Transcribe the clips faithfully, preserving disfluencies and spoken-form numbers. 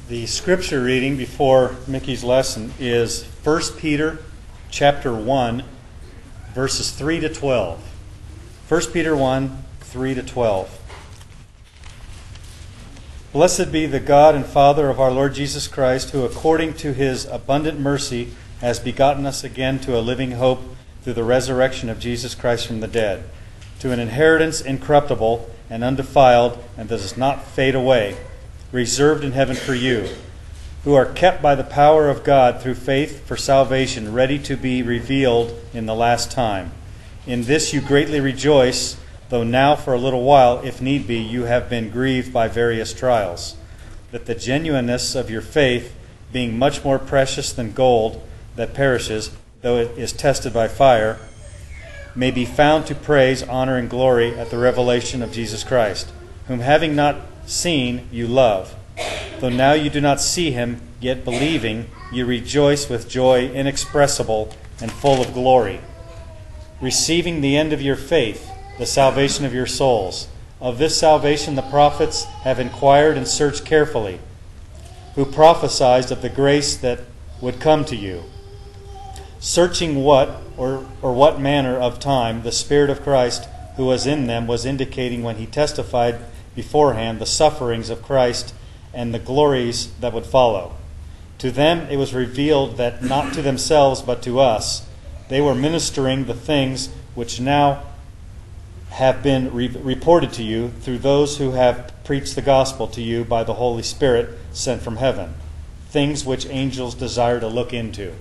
The scripture reading before Mickey's lesson is First Peter chapter one, verses three to twelve. First Peter one, three to twelve. Blessed be the God and Father of our Lord Jesus Christ, who according to His abundant mercy has begotten us again to a living hope through the resurrection of Jesus Christ from the dead, to an inheritance incorruptible and undefiled and that does not fade away, reserved in heaven for you, who are kept by the power of God through faith for salvation, ready to be revealed in the last time. In this you greatly rejoice, though now for a little while, if need be, you have been grieved by various trials, that the genuineness of your faith, being much more precious than gold that perishes, though it is tested by fire, may be found to praise, honor, and glory at the revelation of Jesus Christ, whom having not seen you love. Though now you do not see him, yet believing, you rejoice with joy inexpressible and full of glory, receiving the end of your faith, the salvation of your souls. Of this salvation the prophets have inquired and searched carefully, who prophesied of the grace that would come to you, searching what or, or what manner of time the Spirit of Christ who was in them was indicating when he testified beforehand the sufferings of Christ and the glories that would follow. To them it was revealed that not to themselves but to us they were ministering the things which now have been re- reported to you through those who have preached the gospel to you by the Holy Spirit sent from heaven, things which angels desire to look into.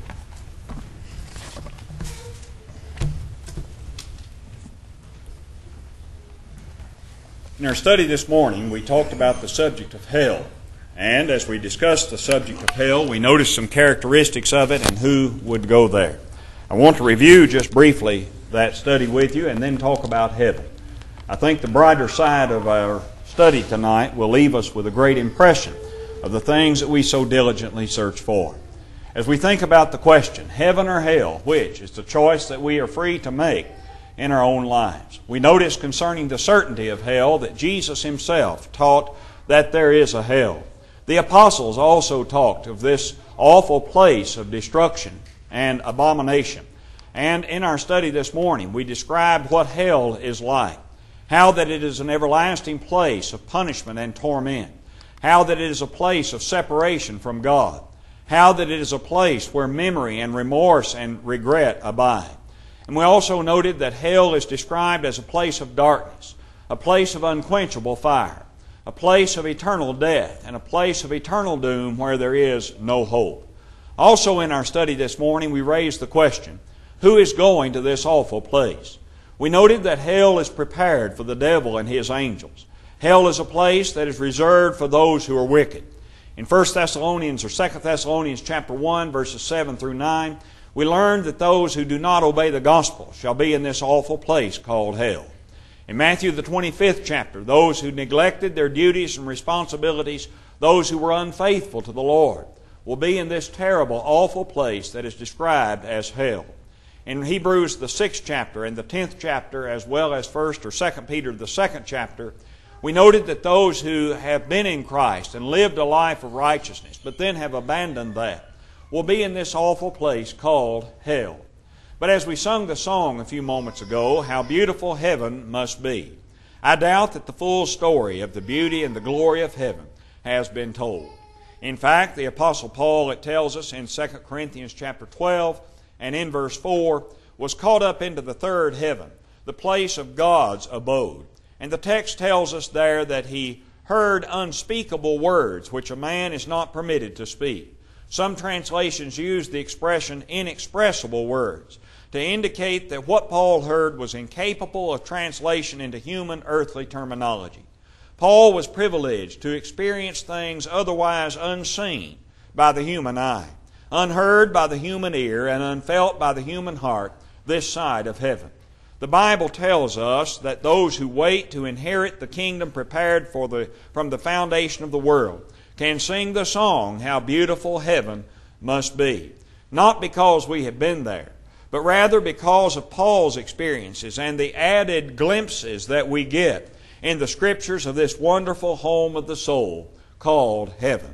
In our study this morning, we talked about the subject of hell. And as we discussed the subject of hell, we noticed some characteristics of it and who would go there. I want to review just briefly that study with you and then talk about heaven. I think the brighter side of our study tonight will leave us with a great impression of the things that we so diligently search for. As we think about the question, heaven or hell, which is the choice that we are free to make in our own lives. We notice concerning the certainty of hell that Jesus himself taught that there is a hell. The apostles also talked of this awful place of destruction and abomination. And in our study this morning, we described what hell is like, how that it is an everlasting place of punishment and torment, how that it is a place of separation from God, how that it is a place where memory and remorse and regret abide. And we also noted that hell is described as a place of darkness, a place of unquenchable fire, a place of eternal death, and a place of eternal doom where there is no hope. Also in our study this morning, we raised the question, who is going to this awful place? We noted that hell is prepared for the devil and his angels. Hell is a place that is reserved for those who are wicked. In First Thessalonians or Second Thessalonians chapter one, verses seven through nine, we learned that those who do not obey the gospel shall be in this awful place called hell. In Matthew the twenty-fifth chapter, those who neglected their duties and responsibilities, those who were unfaithful to the Lord, will be in this terrible, awful place that is described as hell. In Hebrews the sixth chapter and the tenth chapter, as well as First or Second Peter the second chapter, we noted that those who have been in Christ and lived a life of righteousness, but then have abandoned that, will be in this awful place called hell. But as we sung the song a few moments ago, how beautiful heaven must be, I doubt that the full story of the beauty and the glory of heaven has been told. In fact, the Apostle Paul, it tells us in Second Corinthians chapter twelve and in verse four, was caught up into the third heaven, the place of God's abode. And the text tells us there that he heard unspeakable words which a man is not permitted to speak. Some translations use the expression inexpressible words to indicate that what Paul heard was incapable of translation into human earthly terminology. Paul was privileged to experience things otherwise unseen by the human eye, unheard by the human ear, and unfelt by the human heart this side of heaven. The Bible tells us that those who wait to inherit the kingdom prepared for the, from the foundation of the world can sing the song, how beautiful heaven must be. Not because we have been there, but rather because of Paul's experiences and the added glimpses that we get in the Scriptures of this wonderful home of the soul called heaven.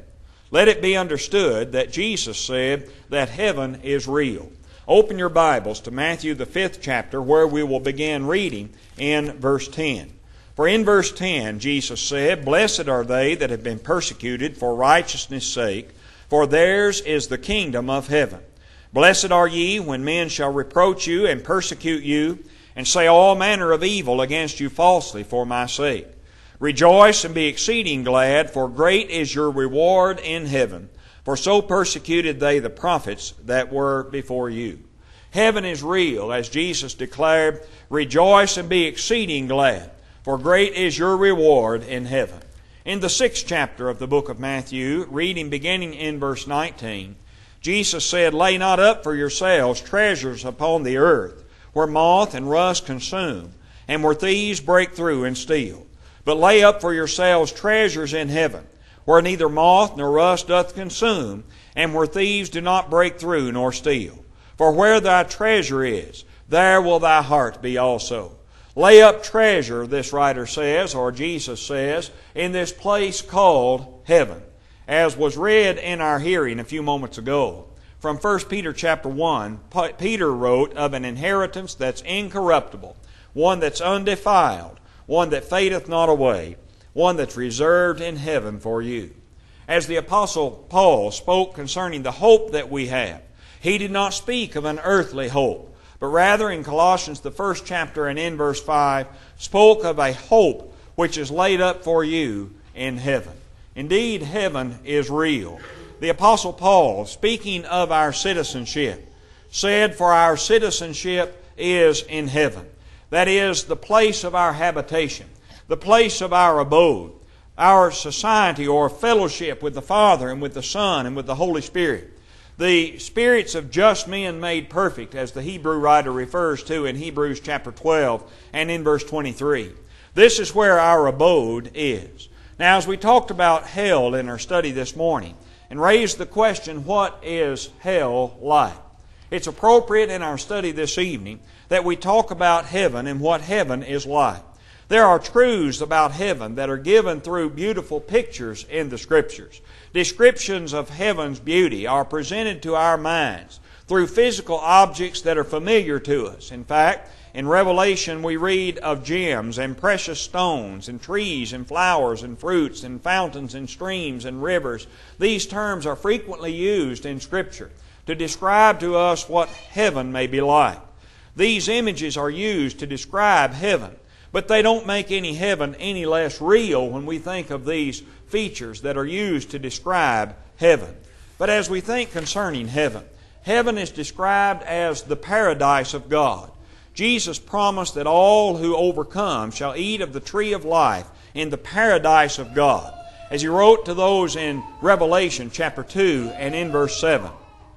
Let it be understood that Jesus said that heaven is real. Open your Bibles to Matthew the fifth chapter, where we will begin reading in verse ten. For in verse ten Jesus said, "Blessed are they that have been persecuted for righteousness' sake, for theirs is the kingdom of heaven. Blessed are ye when men shall reproach you and persecute you, and say all manner of evil against you falsely for my sake. Rejoice and be exceeding glad, for great is your reward in heaven. For so persecuted they the prophets that were before you." Heaven is real, as Jesus declared, "Rejoice and be exceeding glad, for great is your reward in heaven." In the sixth chapter of the book of Matthew, reading beginning in verse nineteen, Jesus said, "Lay not up for yourselves treasures upon the earth, where moth and rust consume, and where thieves break through and steal. But lay up for yourselves treasures in heaven, where neither moth nor rust doth consume, and where thieves do not break through nor steal. For where thy treasure is, there will thy heart be also." Lay up treasure, this writer says, or Jesus says, in this place called heaven. As was read in our hearing a few moments ago, from First Peter chapter one, Peter wrote of an inheritance that's incorruptible, one that's undefiled, one that fadeth not away, one that's reserved in heaven for you. As the Apostle Paul spoke concerning the hope that we have, he did not speak of an earthly hope, but rather in Colossians the first chapter and in verse five, spoke of a hope which is laid up for you in heaven. Indeed, heaven is real. The Apostle Paul, speaking of our citizenship, said, "For our citizenship is in heaven." That is the place of our habitation, the place of our abode, our society or fellowship with the Father and with the Son and with the Holy Spirit. The spirits of just men made perfect, as the Hebrew writer refers to in Hebrews chapter twelve and in verse twenty-three. This is where our abode is. Now, as we talked about hell in our study this morning and raised the question, what is hell like? It's appropriate in our study this evening that we talk about heaven and what heaven is like. There are truths about heaven that are given through beautiful pictures in the Scriptures. Descriptions of heaven's beauty are presented to our minds through physical objects that are familiar to us. In fact, in Revelation we read of gems and precious stones and trees and flowers and fruits and fountains and streams and rivers. These terms are frequently used in Scripture to describe to us what heaven may be like. These images are used to describe heaven, but they don't make any heaven any less real when we think of these features that are used to describe heaven. But as we think concerning heaven, heaven is described as the paradise of God. Jesus promised that all who overcome shall eat of the tree of life in the paradise of God, as He wrote to those in Revelation chapter two and in verse seven.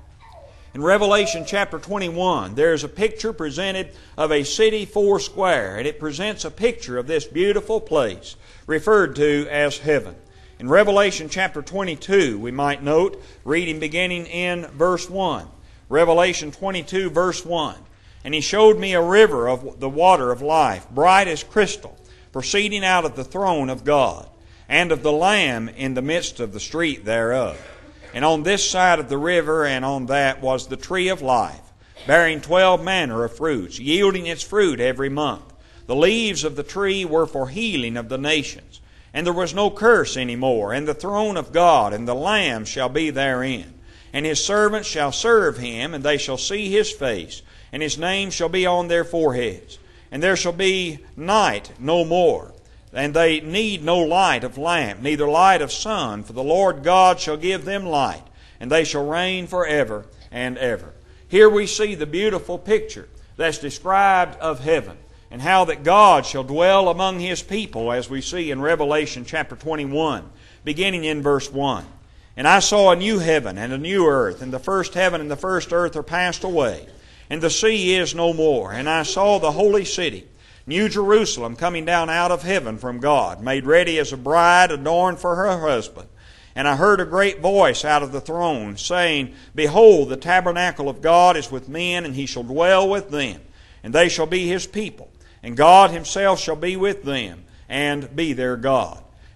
In Revelation chapter twenty-one, there is a picture presented of a city four square, and it presents a picture of this beautiful place referred to as heaven. In Revelation chapter twenty-two, we might note, reading beginning in verse one, Revelation twenty-two, verse one, "And He showed me a river of the water of life, bright as crystal, proceeding out of the throne of God, and of the Lamb in the midst of the street thereof. And on this side of the river and on that was the tree of life, bearing twelve manner of fruits, yielding its fruit every month. The leaves of the tree were for healing of the nations. And there was no curse any more. And the throne of God and the Lamb shall be therein. And His servants shall serve Him, and they shall see His face, and His name shall be on their foreheads. And there shall be night no more. And they need no light of lamp, neither light of sun, for the Lord God shall give them light, and they shall reign forever and ever." Here we see the beautiful picture that's described of heaven, and how that God shall dwell among His people, as we see in Revelation chapter twenty-one, beginning in verse one. "And I saw a new heaven and a new earth, and the first heaven and the first earth are passed away, and the sea is no more. And I saw the holy city, New Jerusalem, coming down out of heaven from God, made ready as a bride adorned for her husband. And I heard a great voice out of the throne, saying, Behold, the tabernacle of God is with men, and He shall dwell with them, and they shall be His people, and God Himself shall be with them, and be their God.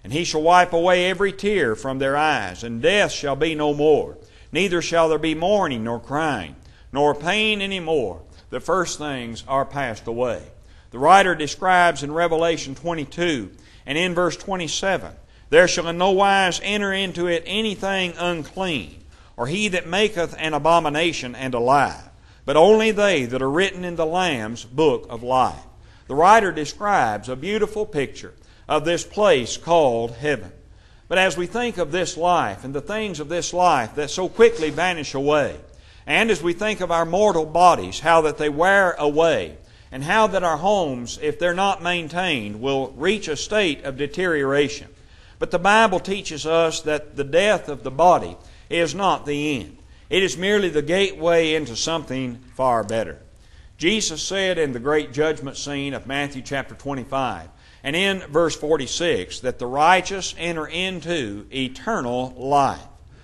And He shall wipe away every tear from their eyes, and death shall be no more. Neither shall there be mourning, nor crying, nor pain any more. The first things are passed away. The writer describes in Revelation twenty-two and in verse twenty-seven, there shall in no wise enter into it anything unclean, or he that maketh an abomination and a lie, but only they that are written in the Lamb's book of life. The writer describes a beautiful picture of this place called heaven. But as we think of this life and the things of this life that so quickly vanish away, and as we think of our mortal bodies, how that they wear away, and how that our homes, if they're not maintained, will reach a state of deterioration. But the Bible teaches us that the death of the body is not the end. It is merely the gateway into something far better. Jesus said in the great judgment scene of Matthew chapter twenty-five, and in verse forty-six, that the righteous enter into eternal life.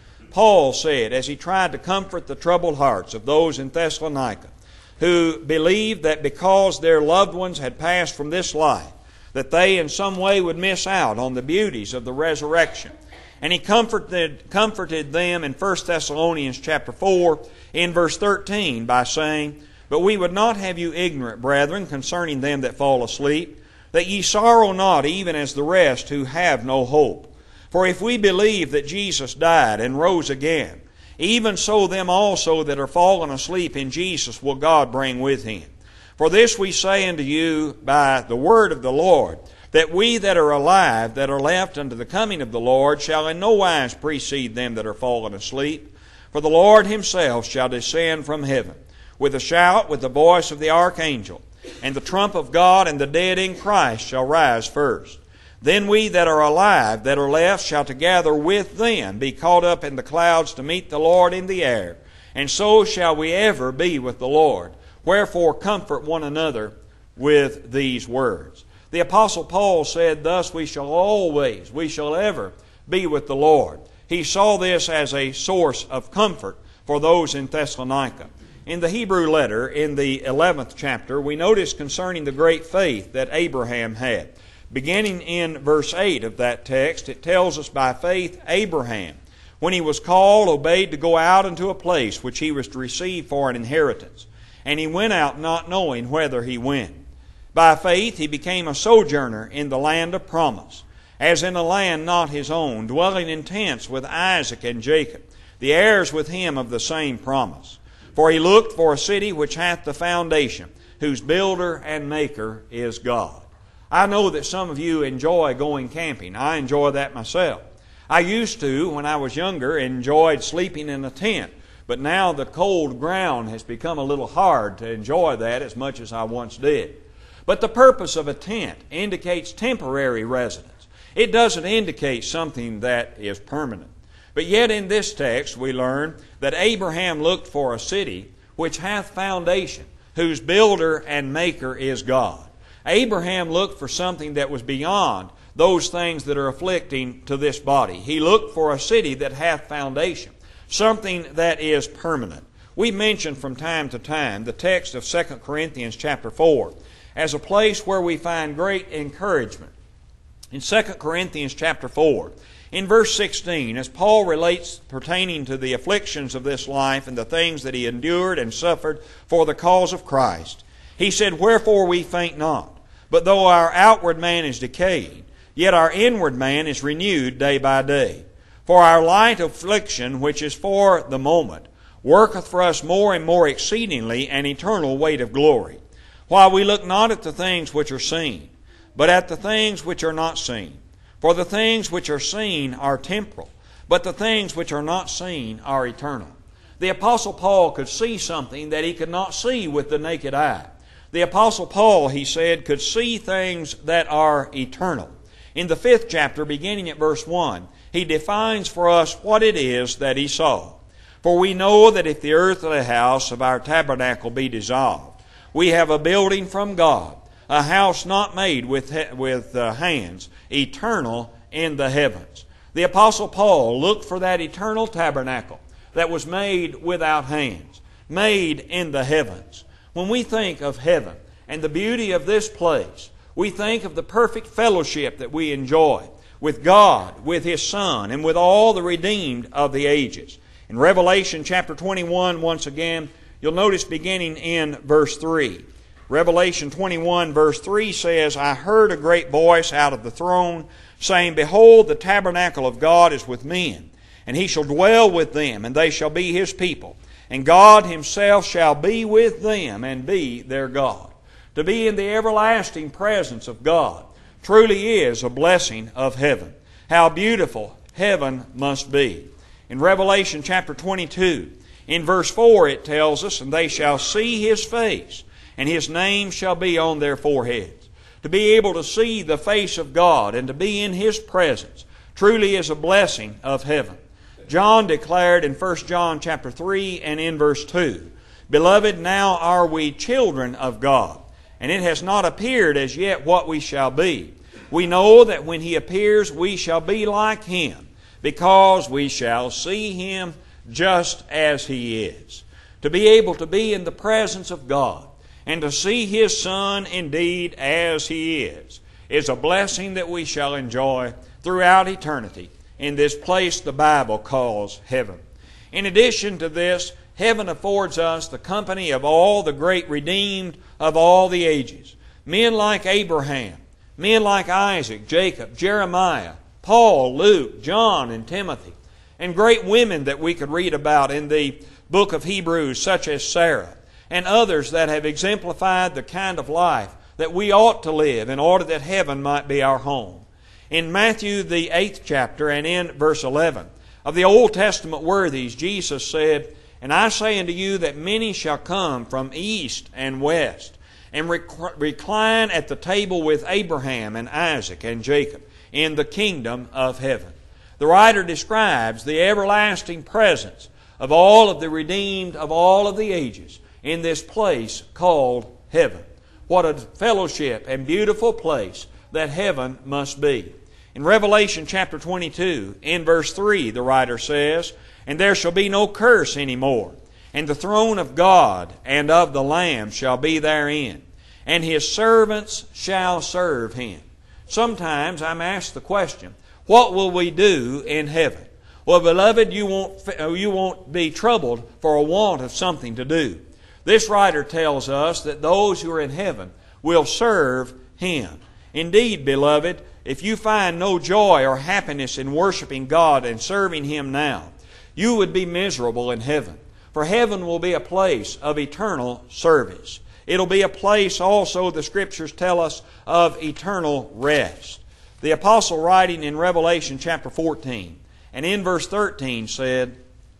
Paul said, as he tried to comfort the troubled hearts of those in Thessalonica, who believed that because their loved ones had passed from this life, that they in some way would miss out on the beauties of the resurrection. And he comforted, comforted them in First Thessalonians chapter four, in verse thirteen, by saying, But we would not have you ignorant, brethren, concerning them that fall asleep, that ye sorrow not even as the rest who have no hope. For if we believe that Jesus died and rose again, even so them also that are fallen asleep in Jesus will God bring with Him. For this we say unto you by the word of the Lord, that we that are alive, that are left unto the coming of the Lord, shall in no wise precede them that are fallen asleep. For the Lord Himself shall descend from heaven, with a shout, with the voice of the archangel, and the trump of God, and the dead in Christ shall rise first. Then we that are alive, that are left, shall together with them be caught up in the clouds to meet the Lord in the air. And so shall we ever be with the Lord. Wherefore comfort one another with these words. The Apostle Paul said, Thus we shall always, we shall ever be with the Lord. He saw this as a source of comfort for those in Thessalonica. In the Hebrew letter, in the eleventh chapter, we notice concerning the great faith that Abraham had. Beginning in verse eight of that text, it tells us, By faith Abraham, when he was called, obeyed to go out into a place which he was to receive for an inheritance. And he went out not knowing whither he went. By faith he became a sojourner in the land of promise, as in a land not his own, dwelling in tents with Isaac and Jacob, the heirs with him of the same promise. For he looked for a city which hath the foundation, whose builder and maker is God. I know that some of you enjoy going camping. I enjoy that myself. I used to, when I was younger, enjoyed sleeping in a tent. But now the cold ground has become a little hard to enjoy that as much as I once did. But the purpose of a tent indicates temporary residence. It doesn't indicate something that is permanent. But yet in this text we learn that Abraham looked for a city which hath foundation, whose builder and maker is God. Abraham looked for something that was beyond those things that are afflicting to this body. He looked for a city that hath foundation, something that is permanent. We mention from time to time the text of Second Corinthians chapter four as a place where we find great encouragement. In Second Corinthians chapter four, in verse sixteen, as Paul relates pertaining to the afflictions of this life and the things that he endured and suffered for the cause of Christ, he said, Wherefore we faint not, but though our outward man is decayed, yet our inward man is renewed day by day. For our light affliction, which is for the moment, worketh for us more and more exceedingly an eternal weight of glory. While we look not at the things which are seen, but at the things which are not seen. For the things which are seen are temporal, but the things which are not seen are eternal. The Apostle Paul could see something that he could not see with the naked eye. The Apostle Paul, he said, could see things that are eternal. In the fifth chapter, beginning at verse one, he defines for us what it is that he saw. For we know that if the earthly house of our tabernacle be dissolved, we have a building from God, a house not made with, with uh, hands, eternal in the heavens. The Apostle Paul looked for that eternal tabernacle that was made without hands, made in the heavens. When we think of heaven and the beauty of this place, we think of the perfect fellowship that we enjoy with God, with His Son, and with all the redeemed of the ages. In Revelation chapter twenty-one, once again, you'll notice beginning in verse three. Revelation twenty-one verse three says, I heard a great voice out of the throne, saying, Behold, the tabernacle of God is with men, and He shall dwell with them, and they shall be His people. And God Himself shall be with them, and be their God. To be in the everlasting presence of God truly is a blessing of heaven. How beautiful heaven must be. In Revelation chapter twenty-two, in verse four it tells us, And they shall see His face, and His name shall be on their foreheads. To be able to see the face of God and to be in His presence truly is a blessing of heaven. John declared in First John chapter three and in verse two, Beloved, now are we children of God, and it has not appeared as yet what we shall be. We know that when He appears we shall be like Him, because we shall see Him just as He is. To be able to be in the presence of God and to see His Son indeed as He is, is a blessing that we shall enjoy throughout eternity in this place the Bible calls heaven. In addition to this, heaven affords us the company of all the great redeemed of all the ages. Men like Abraham, men like Isaac, Jacob, Jeremiah, Paul, Luke, John, and Timothy, and great women that we could read about in the book of Hebrews, such as Sarah, and others that have exemplified the kind of life that we ought to live in order that heaven might be our home. In Matthew, the eighth chapter, and in verse eleven, of the Old Testament worthies, Jesus said, And I say unto you that many shall come from east and west, and rec- recline at the table with Abraham and Isaac and Jacob in the kingdom of heaven. The writer describes the everlasting presence of all of the redeemed of all of the ages in this place called heaven. What a fellowship and beautiful place that heaven must be. In Revelation chapter twenty-two, in verse three, the writer says, And there shall be no curse any more, and the throne of God and of the Lamb shall be therein, and His servants shall serve Him. Sometimes I'm asked the question, what will we do in heaven? Well, beloved, you won't, you won't be troubled for a want of something to do. This writer tells us that those who are in heaven will serve Him. Indeed, beloved, if you find no joy or happiness in worshiping God and serving Him now, you would be miserable in heaven. For heaven will be a place of eternal service. It'll be a place also, the Scriptures tell us, of eternal rest. The apostle writing in Revelation chapter fourteen and in verse thirteen said,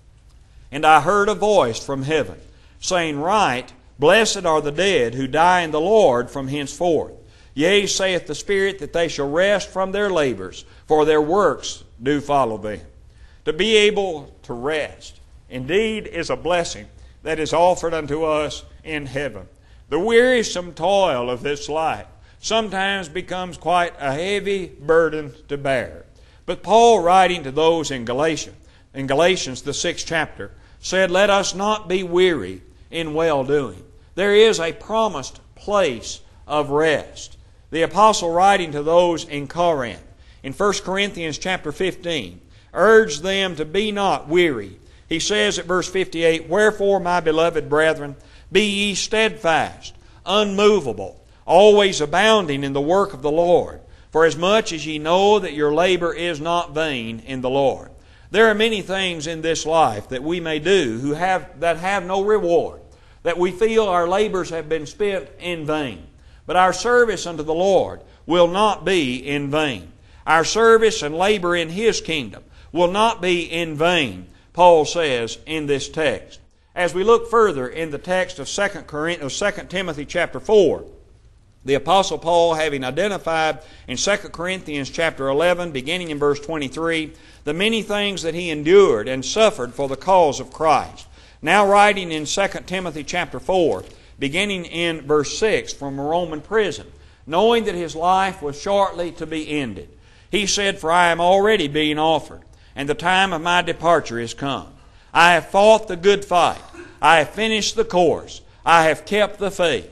And I heard a voice from heaven, saying, Write, Blessed are the dead who die in the Lord from henceforth. Yea, saith the Spirit, that they shall rest from their labors, for their works do follow them. To be able to rest, indeed, is a blessing that is offered unto us in heaven. The wearisome toil of this life sometimes becomes quite a heavy burden to bear. But Paul, writing to those in Galatia, in Galatians the sixth chapter, said, Let us not be weary in well-doing. There is a promised place of rest. The apostle, writing to those in Corinth, in First Corinthians chapter fifteen, urged them to be not weary. He says at verse fifty-eight, Wherefore, my beloved brethren, be ye steadfast, unmovable, always abounding in the work of the Lord, for as much as ye know that your labor is not vain in the Lord. There are many things in this life that we may do who have that have no reward, that we feel our labors have been spent in vain. But our service unto the Lord will not be in vain. Our service and labor in His kingdom will not be in vain, Paul says in this text. As we look further in the text of Second Timothy chapter four, the Apostle Paul, having identified in Second Corinthians chapter eleven, beginning in verse twenty-three, the many things that he endured and suffered for the cause of Christ, now writing in Second Timothy chapter four, beginning in verse six, from a Roman prison, knowing that his life was shortly to be ended, he said, For I am already being offered, and the time of my departure is come. I have fought the good fight. I have finished the course. I have kept the faith.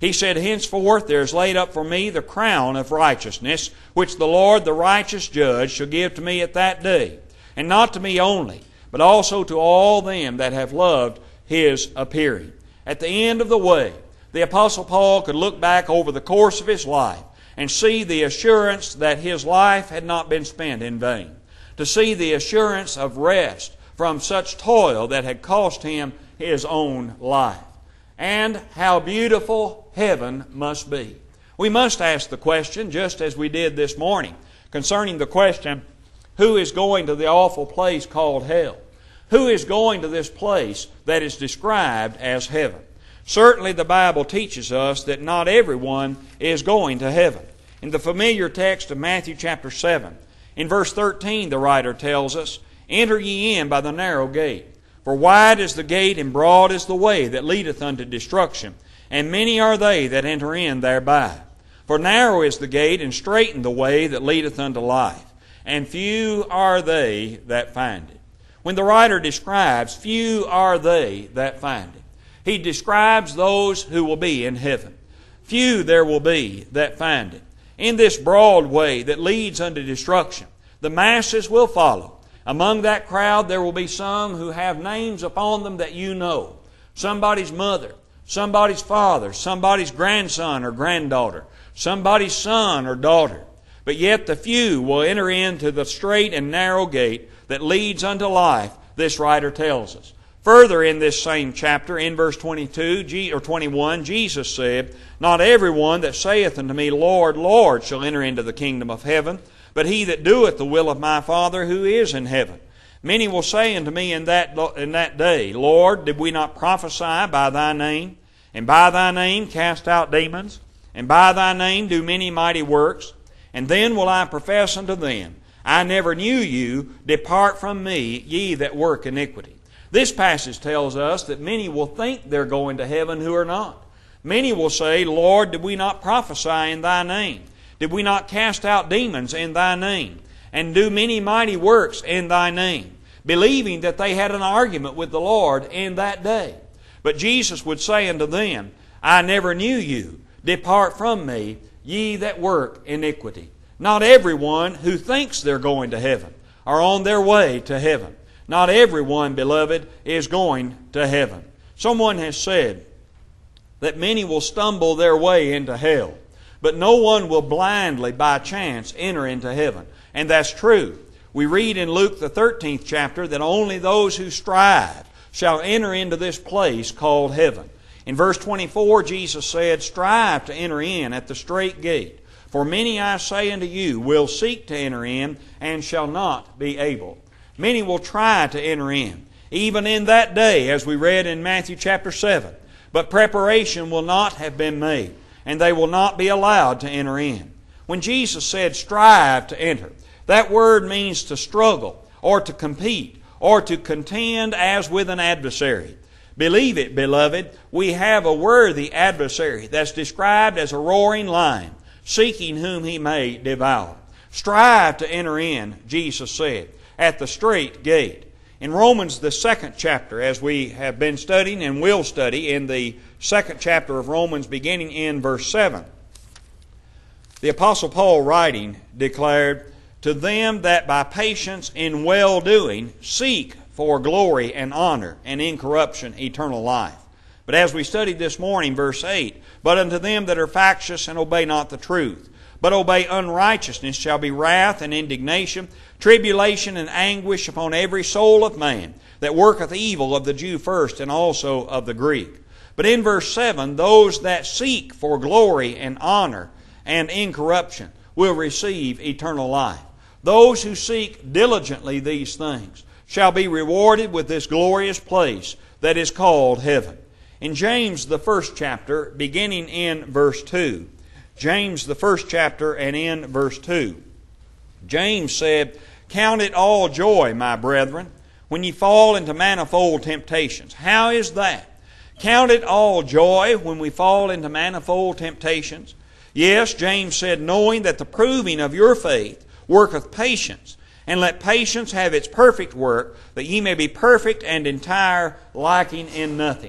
He said, Henceforth there is laid up for me the crown of righteousness, which the Lord, the righteous judge, shall give to me at that day. And not to me only, but also to all them that have loved His appearing. At the end of the way, the Apostle Paul could look back over the course of his life and see the assurance that his life had not been spent in vain. To see the assurance of rest from such toil that had cost him his own life. And how beautiful heaven must be. We must ask the question, just as we did this morning, concerning the question, who is going to the awful place called hell? Who is going to this place that is described as heaven? Certainly the Bible teaches us that not everyone is going to heaven. In the familiar text of Matthew chapter seven, in verse thirteen, the writer tells us, Enter ye in by the narrow gate. For wide is the gate, and broad is the way that leadeth unto destruction, and many are they that enter in thereby. For narrow is the gate, and straiten the way that leadeth unto life, and few are they that find it. When the writer describes, few are they that find it, he describes those who will be in heaven. Few there will be that find it. In this broad way that leads unto destruction, the masses will follow. Among that crowd there will be some who have names upon them that you know. Somebody's mother, somebody's father, somebody's grandson or granddaughter, somebody's son or daughter. But yet the few will enter into the straight and narrow gate that leads unto life, this writer tells us. Further in this same chapter, in verse twenty-two or twenty-one, Jesus said, Not every one that saith unto me, Lord, Lord, shall enter into the kingdom of heaven, but he that doeth the will of my Father who is in heaven. Many will say unto me in that, in that day, Lord, did we not prophesy by thy name, and by thy name cast out demons, and by thy name do many mighty works? And then will I profess unto them, I never knew you, depart from me, ye that work iniquity. This passage tells us that many will think they're going to heaven who are not. Many will say, Lord, did we not prophesy in thy name? Did we not cast out demons in thy name? And do many mighty works in thy name? Believing that they had an argument with the Lord in that day. But Jesus would say unto them, I never knew you. Depart from me, ye that work iniquity. Not everyone who thinks they're going to heaven are on their way to heaven. Not everyone, beloved, is going to heaven. Someone has said that many will stumble their way into hell, but no one will blindly, by chance, enter into heaven. And that's true. We read in Luke the thirteenth chapter that only those who strive shall enter into this place called heaven. In verse twenty-four, Jesus said, Strive to enter in at the strait gate. For many, I say unto you, will seek to enter in, and shall not be able. Many will try to enter in, even in that day, as we read in Matthew chapter seven. But preparation will not have been made, and they will not be allowed to enter in. When Jesus said, strive to enter, that word means to struggle, or to compete, or to contend as with an adversary. Believe it, beloved, we have a worthy adversary that's described as a roaring lion, seeking whom he may devour. Strive to enter in, Jesus said, at the strait gate. In Romans, the second chapter, as we have been studying and will study in the second chapter of Romans, beginning in verse seven, the Apostle Paul, writing, declared, To them that by patience in well-doing seek for glory and honor and incorruption eternal life. But as we studied this morning, verse eight, But unto them that are factious and obey not the truth, but obey unrighteousness, shall be wrath and indignation, tribulation and anguish upon every soul of man that worketh evil, of the Jew first and also of the Greek. But in verse seven, those that seek for glory and honor and incorruption will receive eternal life. Those who seek diligently these things shall be rewarded with this glorious place that is called heaven. In James, the first chapter, beginning in verse two, James, the first chapter, and in verse two, James said, Count it all joy, my brethren, when ye fall into manifold temptations. How is that? Count it all joy when we fall into manifold temptations. Yes, James said, knowing that the proving of your faith worketh patience, and let patience have its perfect work, that ye may be perfect and entire, lacking in nothing.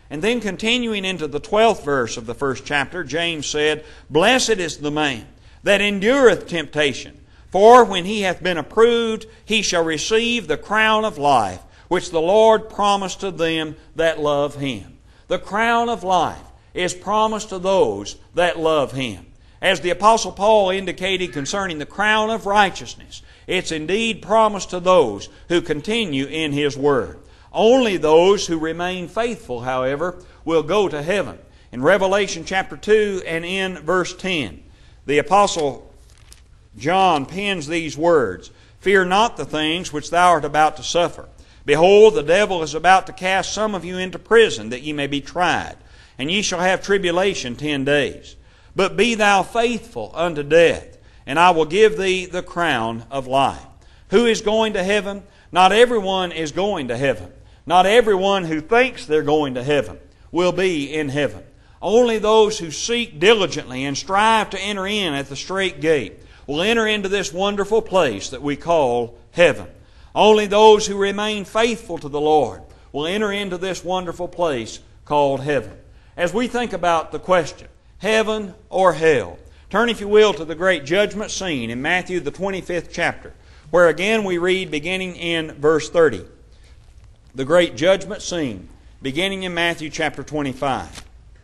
And then continuing into the twelfth verse of the first chapter, James said, Blessed is the man that endureth temptation, for when he hath been approved, he shall receive the crown of life, which the Lord promised to them that love Him. The crown of life is promised to those that love Him. As the Apostle Paul indicated concerning the crown of righteousness, it's indeed promised to those who continue in His Word. Only those who remain faithful, however, will go to heaven. In Revelation chapter two and in verse ten, the Apostle John pens these words, Fear not the things which thou art about to suffer. Behold, the devil is about to cast some of you into prison, that ye may be tried. And ye shall have tribulation ten days. But be thou faithful unto death, and I will give thee the crown of life. Who is going to heaven? Not everyone is going to heaven. Not everyone who thinks they're going to heaven will be in heaven. Only those who seek diligently and strive to enter in at the straight gate will enter into this wonderful place that we call heaven. Only those who remain faithful to the Lord will enter into this wonderful place called heaven. As we think about the question, heaven or hell, turn, if you will, to the great judgment scene in Matthew the twenty-fifth chapter, where again we read beginning in verse thirty. The great judgment scene, beginning in Matthew chapter twenty-five.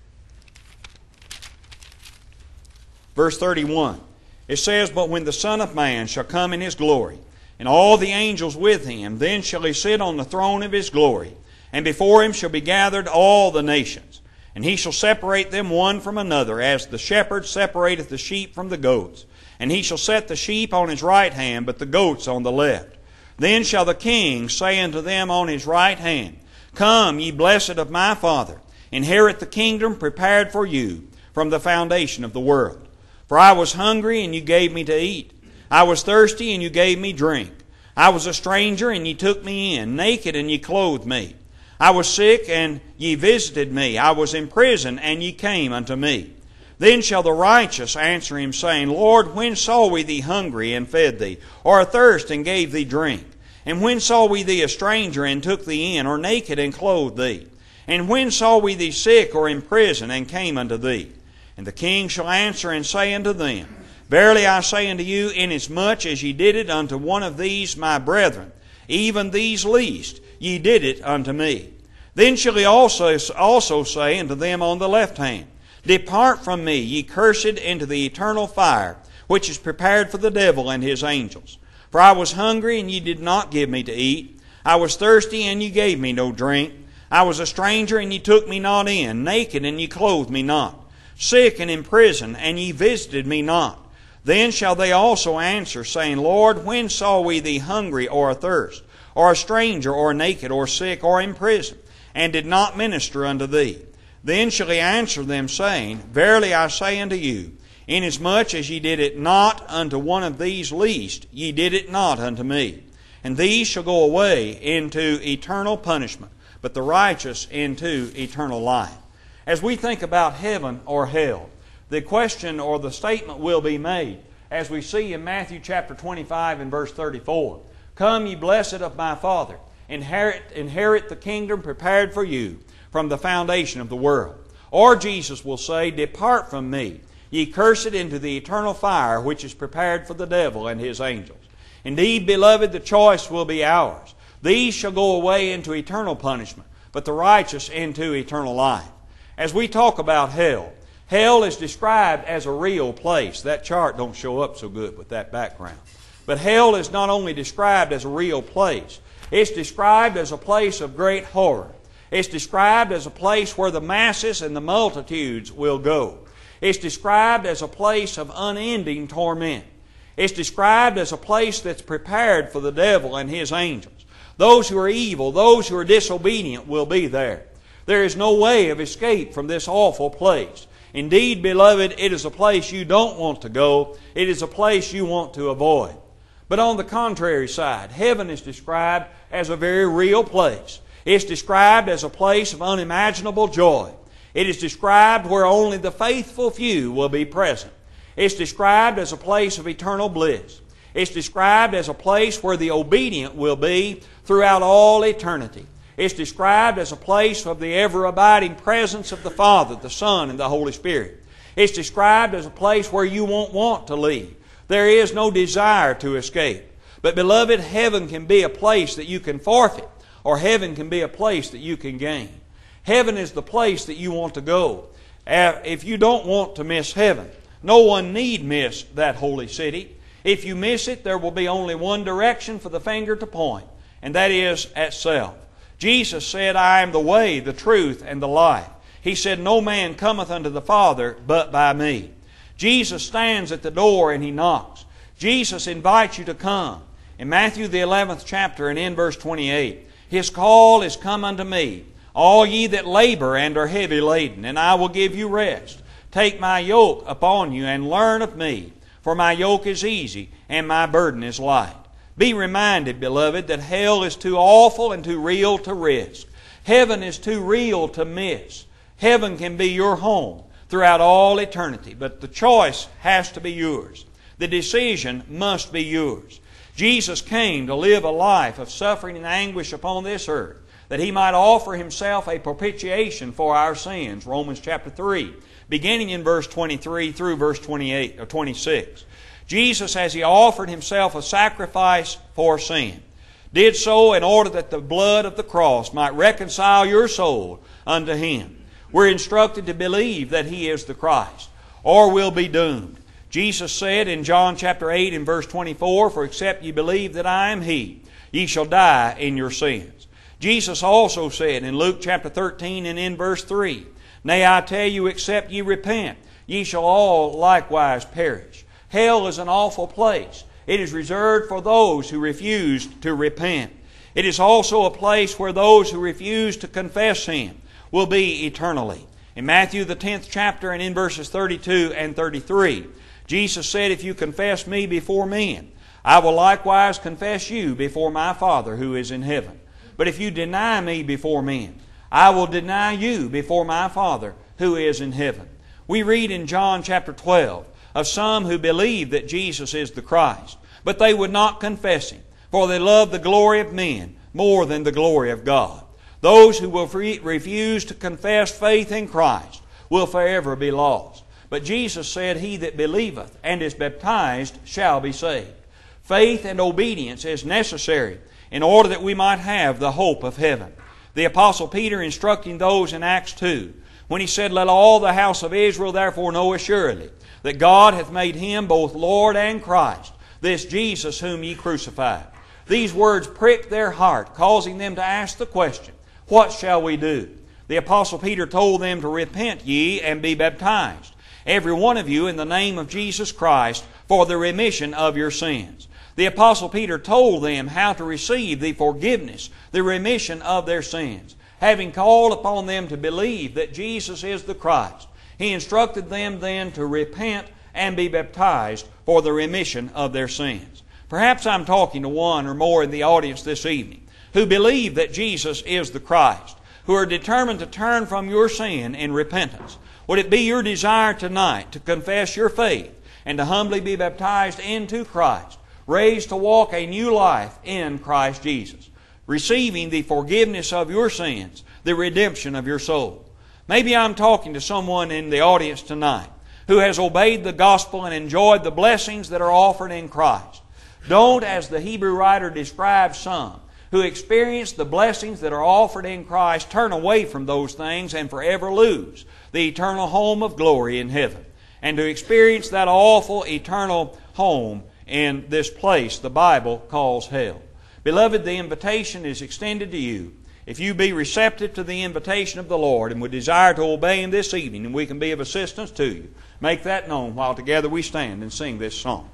Verse thirty-one. It says, But when the Son of Man shall come in His glory, and all the angels with Him, then shall He sit on the throne of His glory, and before Him shall be gathered all the nations. And He shall separate them one from another, as the shepherd separateth the sheep from the goats. And He shall set the sheep on His right hand, but the goats on the left. Then shall the King say unto them on His right hand, Come, ye blessed of my Father, inherit the kingdom prepared for you from the foundation of the world. For I was hungry, and you gave me to eat. I was thirsty, and you gave me drink. I was a stranger, and ye took me in. Naked, and ye clothed me. I was sick, and ye visited me. I was in prison, and ye came unto me. Then shall the righteous answer Him, saying, Lord, when saw we thee hungry, and fed thee, or athirst, and gave thee drink? And when saw we thee a stranger, and took thee in, or naked, and clothed thee? And when saw we thee sick, or in prison, and came unto thee? And the King shall answer and say unto them, Verily I say unto you, inasmuch as ye did it unto one of these my brethren, even these least, ye did it unto me. Then shall He also, also say unto them on the left hand, Depart from me, ye cursed, into the eternal fire, which is prepared for the devil and his angels. For I was hungry, and ye did not give me to eat. I was thirsty, and ye gave me no drink. I was a stranger, and ye took me not in. Naked, and ye clothed me not. Sick and in prison, and ye visited me not. Then shall they also answer, saying, Lord, when saw we thee hungry, or athirst, or a stranger, or naked, or sick, or in prison, and did not minister unto thee? Then shall He answer them, saying, Verily I say unto you, inasmuch as ye did it not unto one of these least, ye did it not unto me. And these shall go away into eternal punishment, but the righteous into eternal life. As we think about heaven or hell, the question or the statement will be made, as we see in Matthew chapter twenty-five and verse thirty-four. Come, ye blessed of my Father, inherit, inherit the kingdom prepared for you from the foundation of the world. Or Jesus will say, Depart from me, ye cursed, into the eternal fire which is prepared for the devil and his angels. Indeed, beloved, the choice will be ours. These shall go away into eternal punishment, but the righteous into eternal life. As we talk about hell, hell is described as a real place. That chart don't show up so good with that background. But hell is not only described as a real place, it's described as a place of great horror. It's described as a place where the masses and the multitudes will go. It's described as a place of unending torment. It's described as a place that's prepared for the devil and his angels. Those who are evil, those who are disobedient will be there. There is no way of escape from this awful place. Indeed, beloved, it is a place you don't want to go. It is a place you want to avoid. But on the contrary side, heaven is described as a very real place. It's described as a place of unimaginable joy. It is described where only the faithful few will be present. It's described as a place of eternal bliss. It's described as a place where the obedient will be throughout all eternity. It's described as a place of the ever-abiding presence of the Father, the Son, and the Holy Spirit. It's described as a place where you won't want to leave. There is no desire to escape. But beloved, heaven can be a place that you can forfeit, or heaven can be a place that you can gain. Heaven is the place that you want to go. If you don't want to miss heaven, no one need miss that holy city. If you miss it, there will be only one direction for the finger to point, and that is at self. Jesus said, I am the way, the truth, and the life. He said, no man cometh unto the Father but by me. Jesus stands at the door and He knocks. Jesus invites you to come. In Matthew the eleventh chapter and in verse twenty-eight, His call is, come unto me, all ye that labor and are heavy laden, and I will give you rest. Take my yoke upon you and learn of me, for my yoke is easy and my burden is light. Be reminded, beloved, that hell is too awful and too real to risk. Heaven is too real to miss. Heaven can be your home throughout all eternity, but the choice has to be yours. The decision must be yours. Jesus came to live a life of suffering and anguish upon this earth, that He might offer Himself a propitiation for our sins. Romans chapter three, beginning in verse twenty-three through verse twenty-eight or twenty-six. Jesus, as He offered Himself a sacrifice for sin, did so in order that the blood of the cross might reconcile your soul unto Him. We're instructed to believe that He is the Christ, or we'll be doomed. Jesus said in John chapter eight and verse twenty-four, for except ye believe that I am He, ye shall die in your sins. Jesus also said in Luke chapter thirteen and in verse three, nay, I tell you, except ye repent, ye shall all likewise perish. Hell is an awful place. It is reserved for those who refuse to repent. It is also a place where those who refuse to confess Him will be eternally. In Matthew the tenth chapter and in verses thirty-two and thirty-three, Jesus said, if you confess me before men, I will likewise confess you before my Father who is in heaven. But if you deny me before men, I will deny you before my Father who is in heaven. We read in John chapter twelve of some who believe that Jesus is the Christ, but they would not confess Him, for they love the glory of men more than the glory of God. Those who will refuse to confess faith in Christ will forever be lost. But Jesus said, he that believeth and is baptized shall be saved. Faith and obedience is necessary in order that we might have the hope of heaven. The Apostle Peter, instructing those in Acts two, when he said, let all the house of Israel therefore know assuredly that God hath made Him both Lord and Christ, this Jesus whom ye crucified. These words pricked their heart, causing them to ask the question, what shall we do? The Apostle Peter told them to repent ye and be baptized, every one of you in the name of Jesus Christ, for the remission of your sins. The Apostle Peter told them how to receive the forgiveness, the remission of their sins. Having called upon them to believe that Jesus is the Christ, he instructed them then to repent and be baptized for the remission of their sins. Perhaps I'm talking to one or more in the audience this evening who believe that Jesus is the Christ, who are determined to turn from your sin in repentance. Would it be your desire tonight to confess your faith and to humbly be baptized into Christ, raised to walk a new life in Christ Jesus, receiving the forgiveness of your sins, the redemption of your soul? Maybe I'm talking to someone in the audience tonight who has obeyed the gospel and enjoyed the blessings that are offered in Christ. Don't, as the Hebrew writer describes some, who experience the blessings that are offered in Christ, turn away from those things and forever lose the eternal home of glory in heaven, and to experience that awful eternal home in this place the Bible calls hell. Beloved, the invitation is extended to you. If you be receptive to the invitation of the Lord and would desire to obey Him this evening, and we can be of assistance to you, make that known while together we stand and sing this song.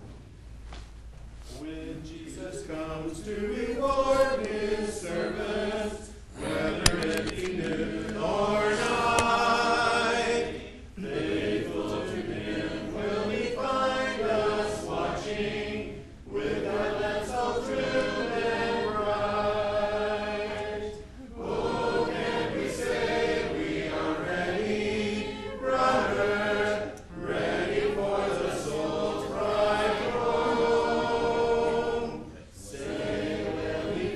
When Jesus comes to reward His servants, whether it be noon or night, faithful to Him will He find us watching with our lamps all true and bright. Oh, can we say we are ready, brother, ready for the soul's bride home? Say, will we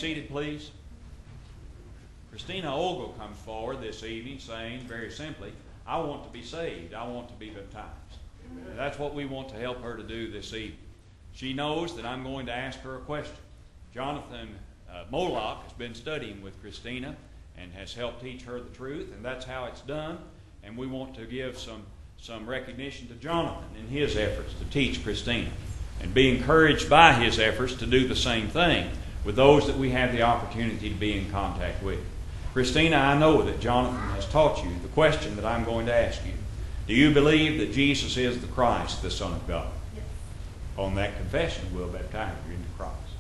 seated, please? Christina Ogle comes forward this evening saying, very simply, I want to be saved. I want to be baptized. And that's what we want to help her to do this evening. She knows that I'm going to ask her a question. Jonathan uh, Moloch has been studying with Christina and has helped teach her the truth, and that's how it's done. And we want to give some, some recognition to Jonathan in his efforts to teach Christina, and be encouraged by his efforts to do the same thing with those that we have the opportunity to be in contact with. Christina, I know that Jonathan has taught you the question that I'm going to ask you. Do you believe that Jesus is the Christ, the Son of God? Yes. On that confession, we'll baptize you into Christ.